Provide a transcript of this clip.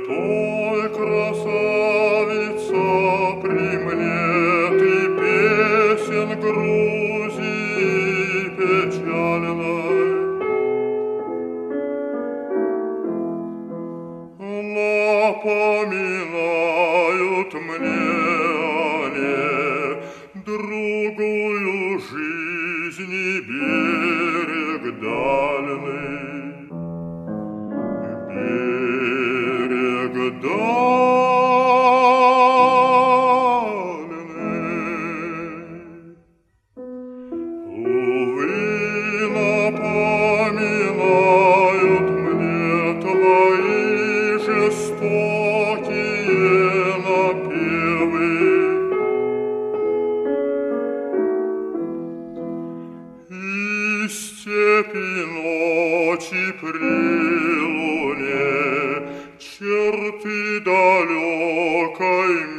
Той красавица при мне ты песен Грузии печальной. Напоминают мне они другую жизнь и берег дальний. Берег дальний. Увы, напоминают мне твои жестокие напевы. И степи ночи при луне черты далекой